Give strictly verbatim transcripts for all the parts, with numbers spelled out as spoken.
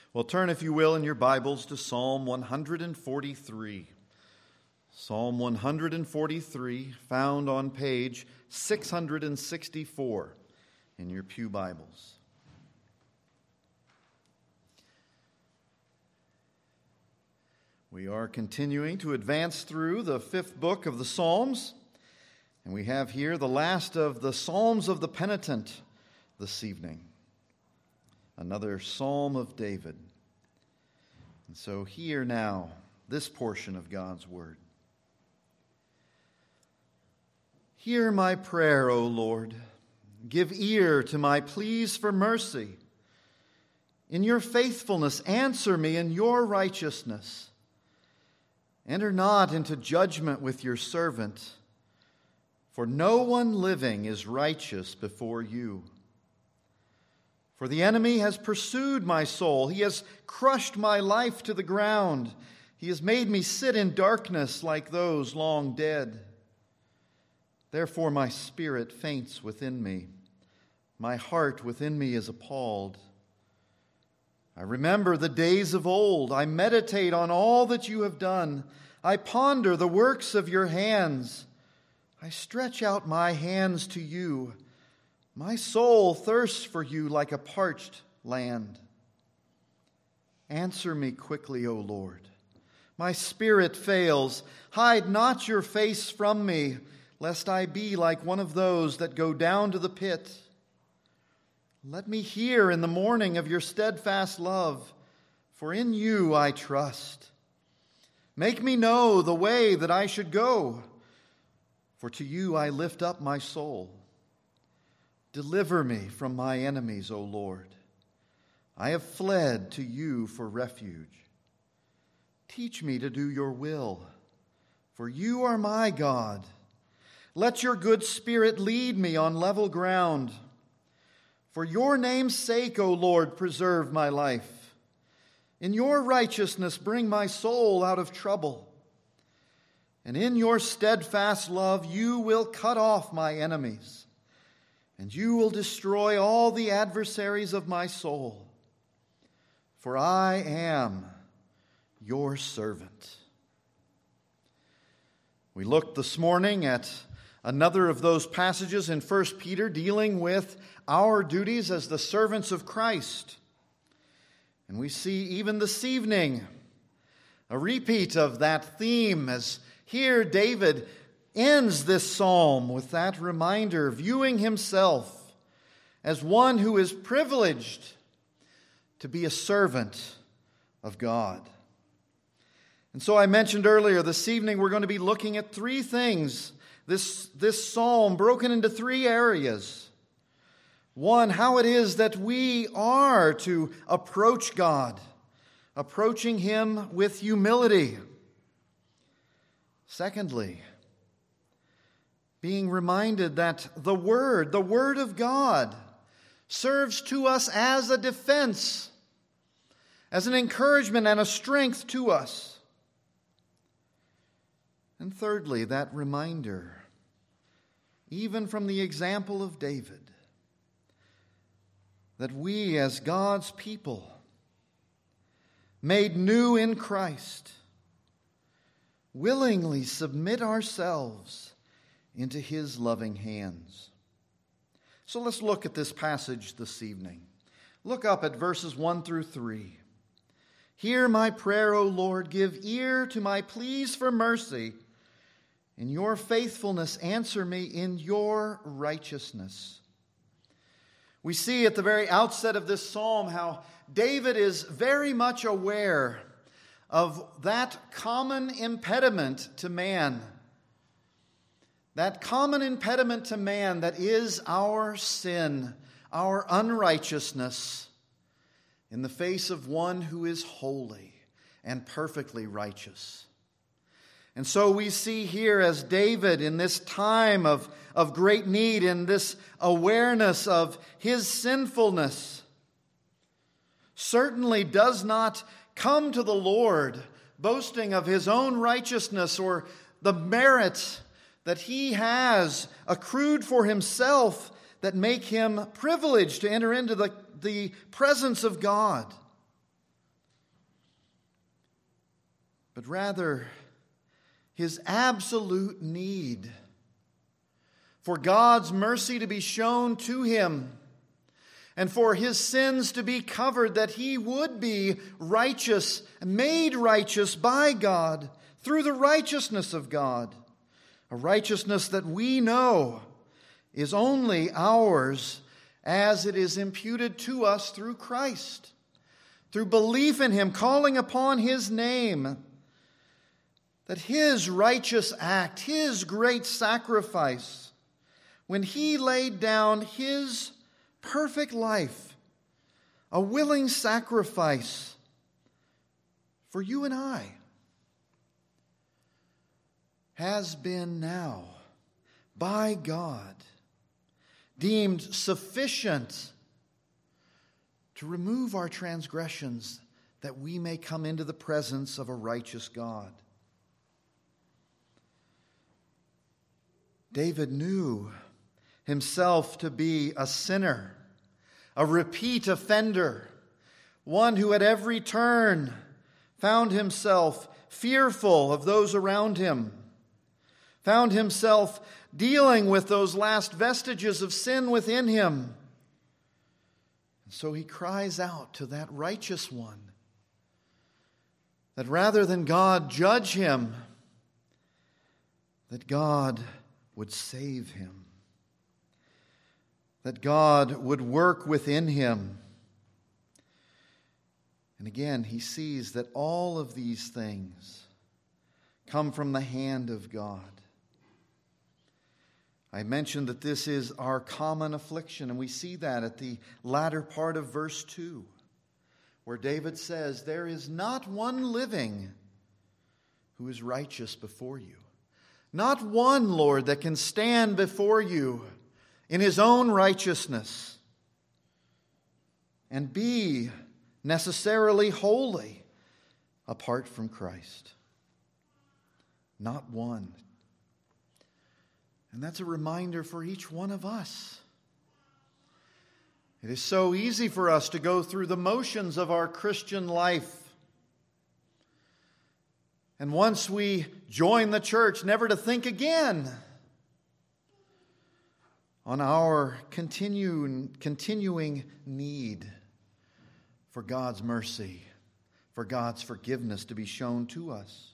Well, turn, if you will, in your Bibles to Psalm one forty-three. Psalm one forty-three, found on page six sixty-four in your pew Bibles. We are continuing to advance through the fifth book of the Psalms, and we have here the last of the Psalms of the Penitent this evening. Another Psalm of David. And so hear now this portion of God's Word. Hear my prayer, O Lord. Give ear to my pleas for mercy. In your faithfulness, answer me in your righteousness. Enter not into judgment with your servant, for no one living is righteous before you. For the enemy has pursued my soul. He has crushed my life to the ground. He has made me sit in darkness like those long dead. Therefore my spirit faints within me. My heart within me is appalled. I remember the days of old. I meditate on all that you have done. I ponder the works of your hands. I stretch out my hands to you. My soul thirsts for you like a parched land. Answer me quickly, O Lord. My spirit fails. Hide not your face from me, lest I be like one of those that go down to the pit. Let me hear in the morning of your steadfast love, for in you I trust. Make me know the way that I should go, for to you I lift up my soul. Deliver me from my enemies, O Lord. I have fled to you for refuge. Teach me to do your will, for you are my God. Let your good spirit lead me on level ground. For your name's sake, O Lord, preserve my life. In your righteousness, bring my soul out of trouble. And in your steadfast love, you will cut off my enemies. And you will destroy all the adversaries of my soul. For I am your servant. We looked this morning at another of those passages in First Peter dealing with our duties as the servants of Christ. And we see even this evening a repeat of that theme, as here David ends this psalm with that reminder, viewing himself as one who is privileged to be a servant of God. And so I mentioned earlier, this evening we're going to be looking at three things. This, this psalm broken into three areas. One, how it is that we are to approach God, approaching Him with humility. Secondly, being reminded that the Word, the Word of God, serves to us as a defense, as an encouragement and a strength to us. And thirdly, that reminder, even from the example of David, that we as God's people, made new in Christ, willingly submit ourselves into His loving hands. So let's look at this passage this evening. Look up at verses one through three. Hear my prayer, O Lord. Give ear to my pleas for mercy. In your faithfulness, answer me in your righteousness. We see at the very outset of this psalm how David is very much aware of that common impediment to man. That common impediment to man that is our sin, our unrighteousness, in the face of one who is holy and perfectly righteous. And so we see here as David, in this time of, of great need, in this awareness of his sinfulness, certainly does not come to the Lord boasting of his own righteousness or the merit that he has accrued for himself that make him privileged to enter into the, the presence of God. but rather his absolute need for God's mercy to be shown to him and for his sins to be covered, that he would be righteous, made righteous by God through the righteousness of God, a righteousness that we know is only ours as it is imputed to us through Christ, through belief in him, calling upon his name, that his righteous act, his great sacrifice, when he laid down his perfect life, a willing sacrifice for you and I, has been now, by God, deemed sufficient to remove our transgressions, that we may come into the presence of a righteous God. David knew himself to be a sinner, a repeat offender, one who at every turn found himself fearful of those around him, found himself dealing with those last vestiges of sin within him. And so he cries out to that righteous one, that rather than God judge him, that God would save him, that God would work within him. And again, he sees that all of these things come from the hand of God. I mentioned that this is our common affliction, and we see that at the latter part of verse two, where David says, "There is not one living who is righteous before you." Not one, Lord, that can stand before you in his own righteousness and be necessarily holy apart from Christ. Not one. And that's a reminder for each one of us. It is so easy for us to go through the motions of our Christian life. And once we join the church, never to think again on our continuing, continuing need for God's mercy, for God's forgiveness to be shown to us.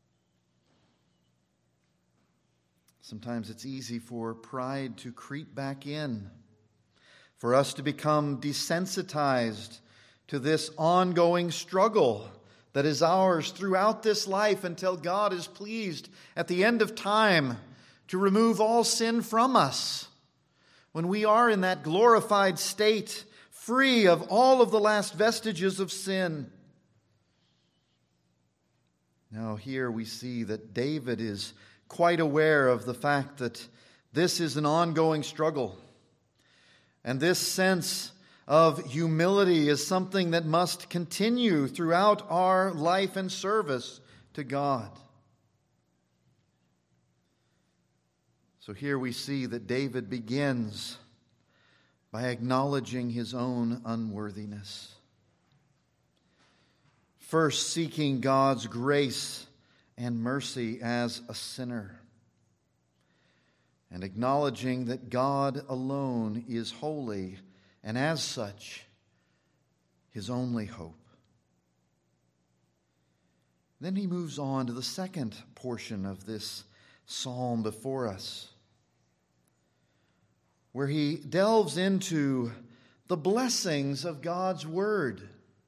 Sometimes it's easy for pride to creep back in, for us to become desensitized to this ongoing struggle that is ours throughout this life until God is pleased at the end of time to remove all sin from us. When we are in that glorified state, free of all of the last vestiges of sin. Now here we see that David is quite aware of the fact that this is an ongoing struggle. And this sense of humility is something that must continue throughout our life and service to God. So here we see that David begins by acknowledging his own unworthiness. First, seeking God's grace and mercy as a sinner, and acknowledging that God alone is holy, and as such, his only hope. Then he moves on to the second portion of this psalm before us, where he delves into the blessings of God's word.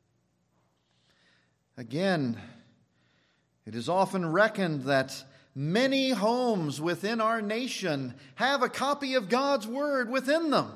Again, it is often reckoned that many homes within our nation have a copy of God's word within them.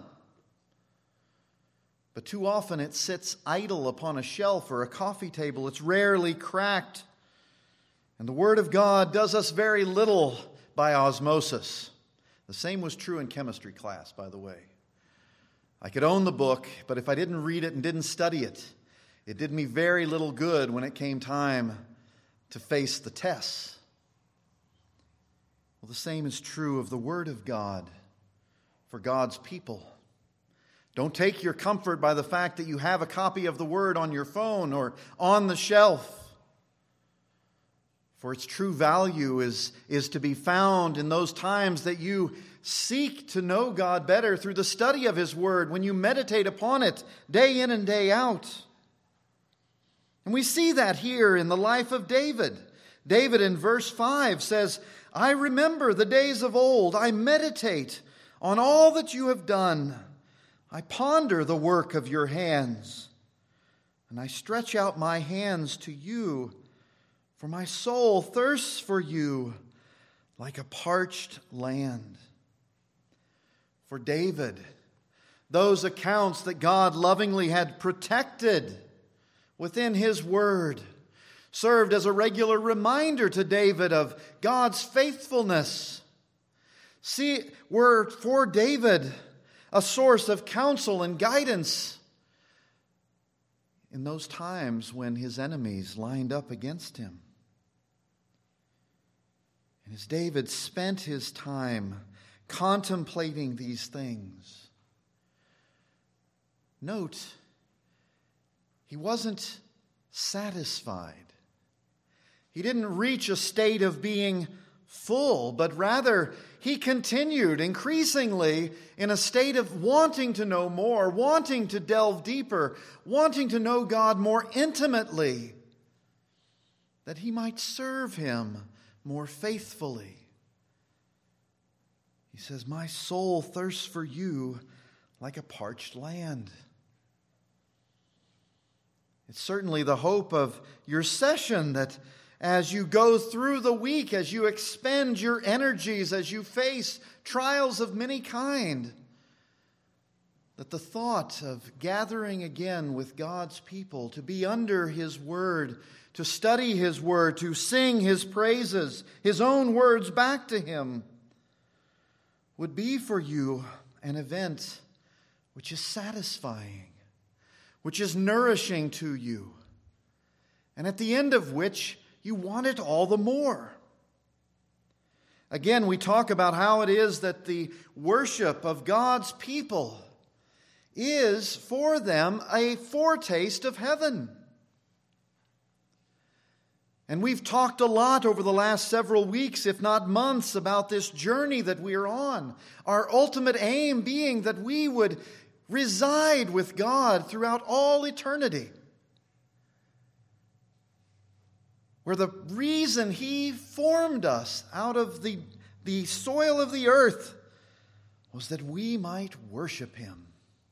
But too often it sits idle upon a shelf or a coffee table. It's rarely cracked. And the Word of God does us very little by osmosis. The same was true in chemistry class, by the way. I could own the book, but if I didn't read it and didn't study it, it did me very little good when it came time to face the tests. Well, the same is true of the Word of God for God's people. Don't take your comfort by the fact that you have a copy of the Word on your phone or on the shelf. For its true value is, is to be found in those times that you seek to know God better through the study of His Word, when you meditate upon it day in and day out. And we see that here in the life of David. David in verse five says, I remember the days of old. I meditate on all that you have done. I ponder the work of your hands. And I stretch out my hands to you, for my soul thirsts for you like a parched land. For David, those accounts that God lovingly had protected within His Word served as a regular reminder to David of God's faithfulness. See, were for David a source of counsel and guidance in those times when his enemies lined up against him. And as David spent his time contemplating these things, note, he wasn't satisfied. He didn't reach a state of being full, but rather he continued increasingly in a state of wanting to know more, wanting to delve deeper, wanting to know God more intimately, that he might serve Him more faithfully. He says, my soul thirsts for you like a parched land. It's certainly the hope of your session that as you go through the week, as you expend your energies, as you face trials of many kind, that the thought of gathering again with God's people, to be under His Word, to study His Word, to sing His praises, His own words back to Him, would be for you an event which is satisfying, which is nourishing to you, and at the end of which you want it all the more. Again, we talk about how it is that the worship of God's people is for them a foretaste of heaven. And we've talked a lot over the last several weeks, if not months, about this journey that we are on. Our ultimate aim being that we would reside with God throughout all eternity. Where the reason He formed us out of the, the soil of the earth was that we might worship Him.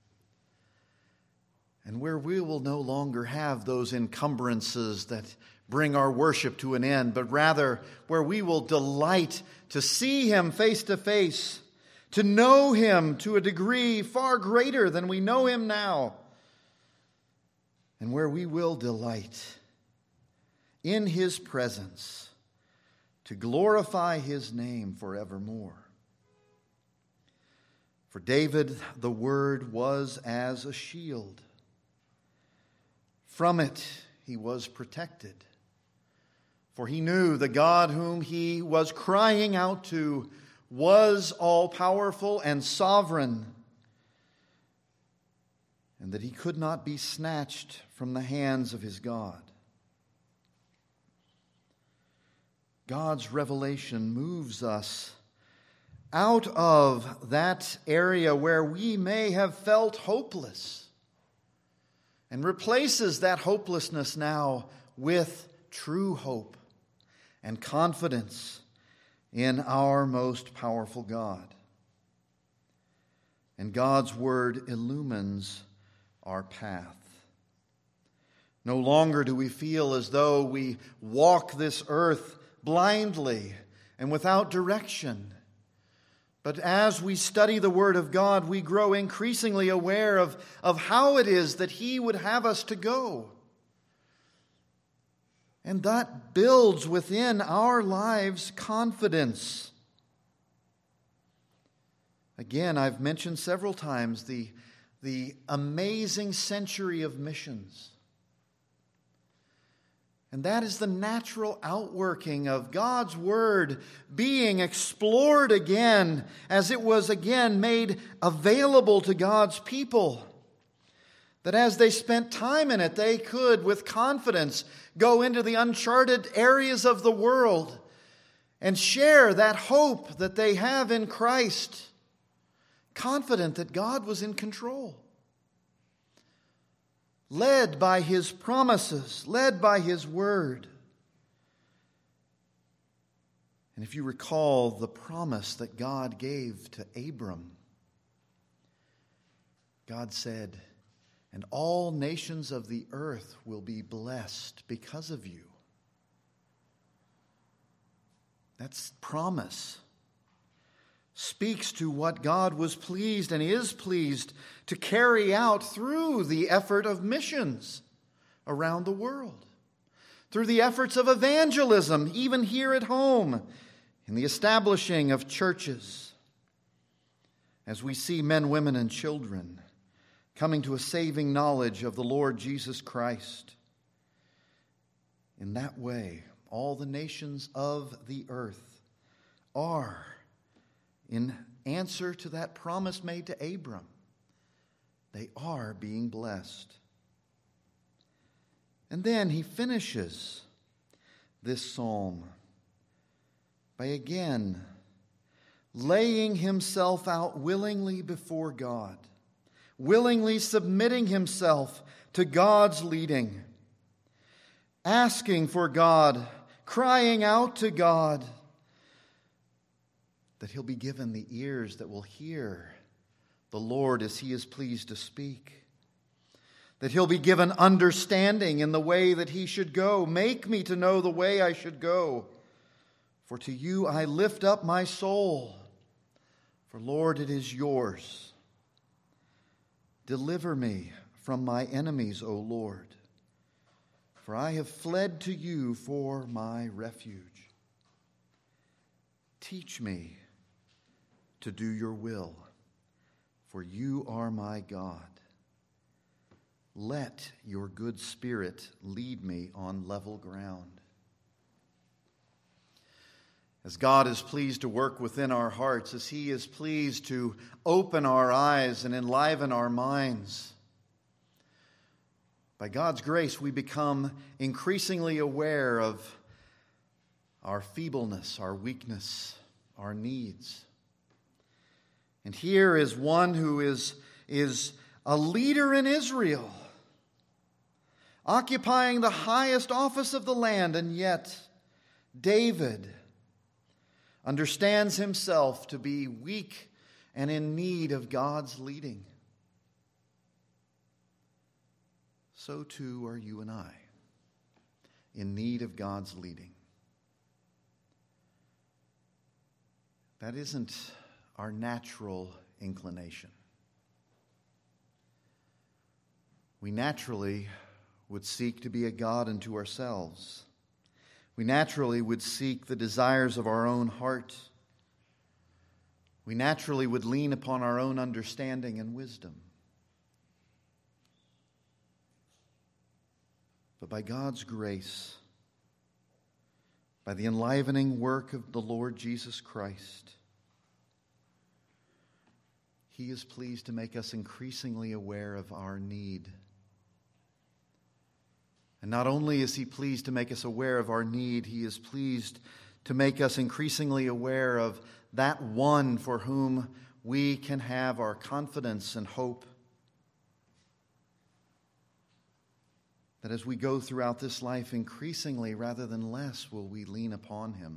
And where we will no longer have those encumbrances that bring our worship to an end, but rather where we will delight to see Him face to face, to know Him to a degree far greater than we know Him now, and where we will delight in His presence to glorify His name forevermore. For David, the Word was as a shield. From it he was protected. For he knew the God whom he was crying out to was all-powerful and sovereign, and that he could not be snatched from the hands of his God. God's revelation moves us out of that area where we may have felt hopeless and replaces that hopelessness now with true hope and confidence in our most powerful God. And God's Word illumines our path. No longer do we feel as though we walk this earth blindly and without direction. But as we study the Word of God, we grow increasingly aware of, of how it is that He would have us to go. And that builds within our lives confidence. Again, I've mentioned several times the, the amazing century of missions. And that is the natural outworking of God's Word being explored again as it was again made available to God's people. That as they spent time in it, they could, with confidence, go into the uncharted areas of the world and share that hope that they have in Christ, confident that God was in control. Led by His promises, led by His word. And if you recall the promise that God gave to Abram, God said, "And all nations of the earth will be blessed because of you." That's promise. Speaks to what God was pleased and is pleased to carry out through the effort of missions around the world. Through the efforts of evangelism, even here at home, in the establishing of churches. As we see men, women, and children coming to a saving knowledge of the Lord Jesus Christ. In that way, all the nations of the earth are, in answer to that promise made to Abram, they are being blessed. And then he finishes this psalm by again laying himself out willingly before God, willingly submitting himself to God's leading, asking for God, crying out to God, that he'll be given the ears that will hear the Lord as He is pleased to speak. That he'll be given understanding in the way that he should go. Make me to know the way I should go. For to you I lift up my soul. For Lord, it is yours. Deliver me from my enemies, O Lord. For I have fled to you for my refuge. Teach me to do your will, for you are my God. Let your good Spirit lead me on level ground. As God is pleased to work within our hearts, as He is pleased to open our eyes and enliven our minds, by God's grace we become increasingly aware of our feebleness, our weakness, our needs. And here is one who is, is a leader in Israel, occupying the highest office of the land, and yet David understands himself to be weak and in need of God's leading. So too are you and I, in need of God's leading. That isn't our natural inclination. We naturally would seek to be a God unto ourselves. We naturally would seek the desires of our own heart. We naturally would lean upon our own understanding and wisdom. But by God's grace, by the enlivening work of the Lord Jesus Christ, He is pleased to make us increasingly aware of our need. And not only is He pleased to make us aware of our need, He is pleased to make us increasingly aware of that one for whom we can have our confidence and hope. That as we go throughout this life, increasingly rather than less will we lean upon Him.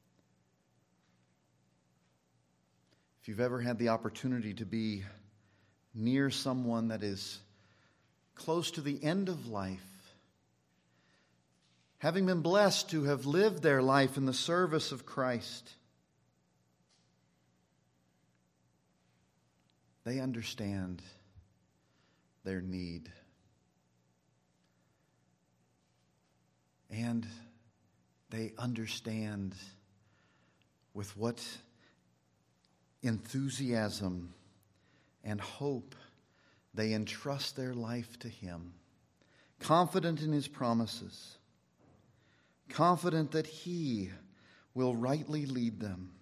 If you've ever had the opportunity to be near someone that is close to the end of life, having been blessed to have lived their life in the service of Christ, they understand their need. And they understand with what enthusiasm and hope they entrust their life to Him, confident in His promises, confident that He will rightly lead them,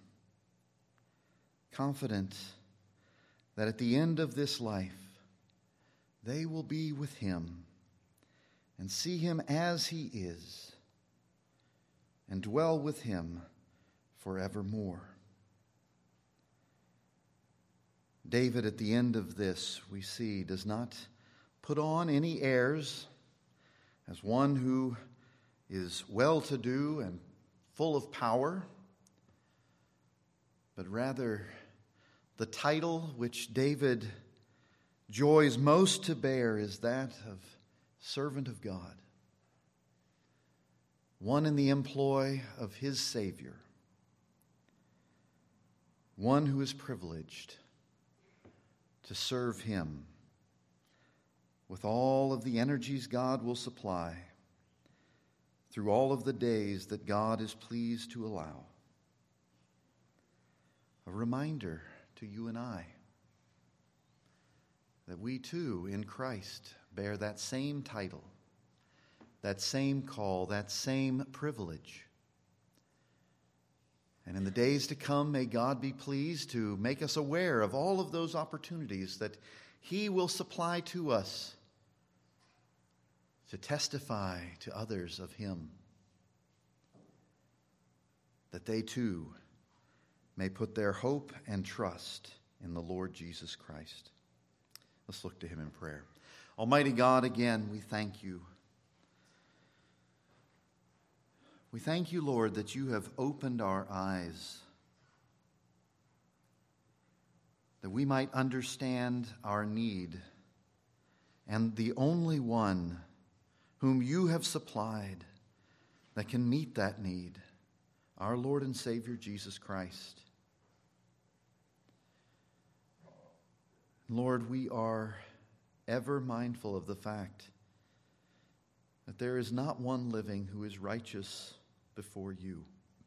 confident that at the end of this life they will be with him and see him as he is and dwell with him forevermore. David, at the end of this, we see, does not put on any airs as one who is well-to-do and full of power, but rather the title which David joys most to bear is that of servant of God, one in the employ of his Savior, one who is privileged to serve him with all of the energies God will supply through all of the days that God is pleased to allow. A reminder to you and I that we too in Christ bear that same title, that same call, that same privilege. And in the days to come, may God be pleased to make us aware of all of those opportunities that he will supply to us to testify to others of him, that they too may put their hope and trust in the Lord Jesus Christ. Let's look to him in prayer. Almighty God, again, we thank you. We thank you, Lord, that you have opened our eyes, that we might understand our need, and the only one whom you have supplied that can meet that need, our Lord and Savior, Jesus Christ. Lord, we are ever mindful of the fact that there is not one living who is righteous before you.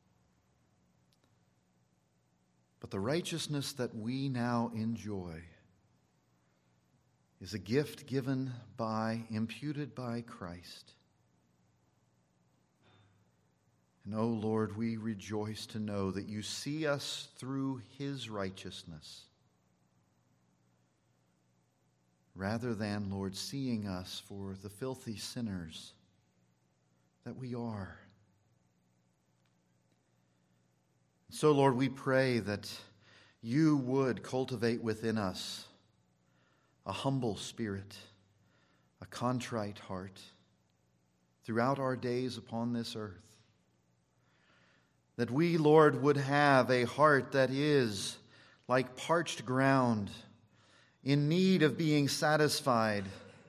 But the righteousness that we now enjoy is a gift given by, imputed by Christ. And, oh Lord, we rejoice to know that you see us through his righteousness, rather than, Lord, seeing us for the filthy sinners that we are. So, Lord, we pray that you would cultivate within us a humble spirit, a contrite heart throughout our days upon this earth. That we, Lord, would have a heart that is like parched ground, in need of being satisfied.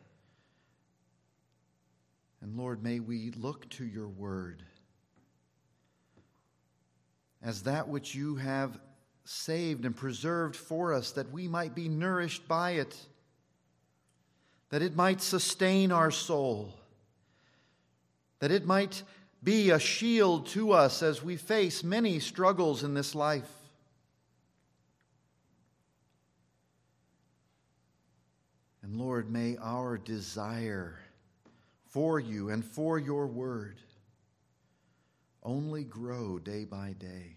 And Lord, may we look to your word as that which you have saved and preserved for us, that we might be nourished by it, that it might sustain our soul, that it might be a shield to us as we face many struggles in this life. And Lord, may our desire for you and for your word only grow day by day.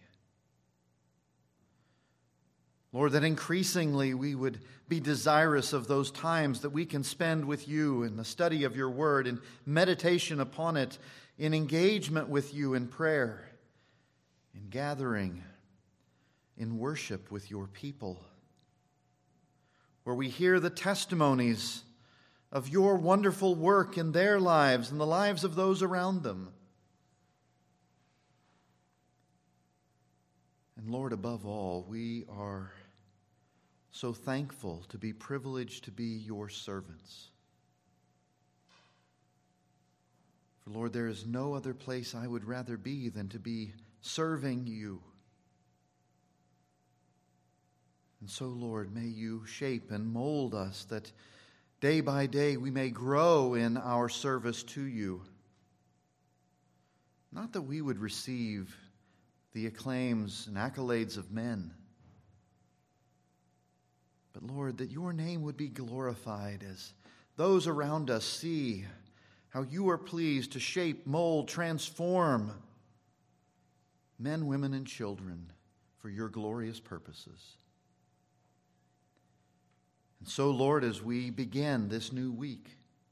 Lord, that increasingly we would be desirous of those times that we can spend with you in the study of your word, in meditation upon it, in engagement with you in prayer, in gathering, in worship with your people, where we hear the testimonies of your wonderful work in their lives and the lives of those around them. And Lord, above all, we are so thankful to be privileged to be your servants. For Lord, there is no other place I would rather be than to be serving you. And so, Lord, may you shape and mold us that day by day we may grow in our service to you. Not that we would receive the acclaims and accolades of men, but Lord, that your name would be glorified as those around us see how you are pleased to shape, mold, transform men, women, and children for your glorious purposes. And so, Lord, as we begin this new week,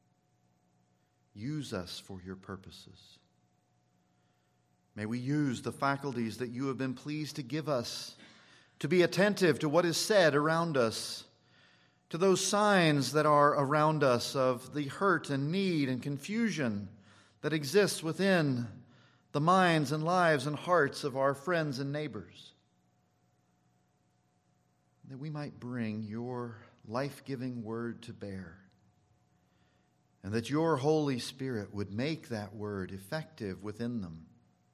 use us for your purposes. May we use the faculties that you have been pleased to give us to be attentive to what is said around us, to those signs that are around us of the hurt and need and confusion that exists within the minds and lives and hearts of our friends and neighbors, that we might bring your life-giving word to bear, and that your Holy Spirit would make that word effective within them.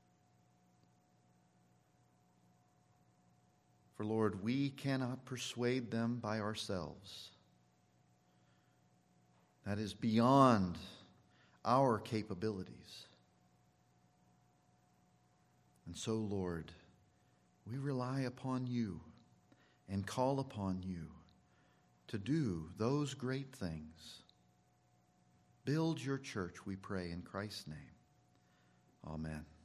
For, Lord, we cannot persuade them by ourselves. That is beyond our capabilities. And so, Lord, we rely upon you and call upon you to do those great things. Build your church, we pray, in Christ's name. Amen.